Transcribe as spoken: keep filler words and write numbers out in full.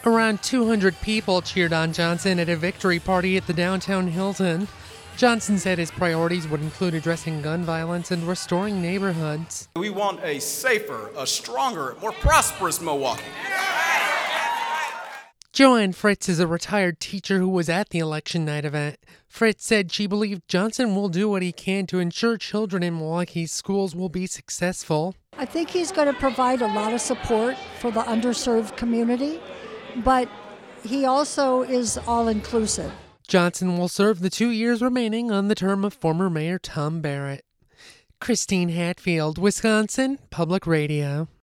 Around two hundred people cheered on Johnson at a victory party at the downtown Hilton. Johnson said his priorities would include addressing gun violence and restoring neighborhoods. We want a safer, a stronger, more prosperous Milwaukee. Joanne Fritz is a retired teacher who was at the election night event. Fritz said she believed Johnson will do what he can to ensure children in Milwaukee's schools will be successful. I think he's going to provide a lot of support for the underserved community, but he also is all-inclusive. Johnson will serve the two years remaining on the term of former Mayor Tom Barrett. Christine Hatfield, Wisconsin Public Radio.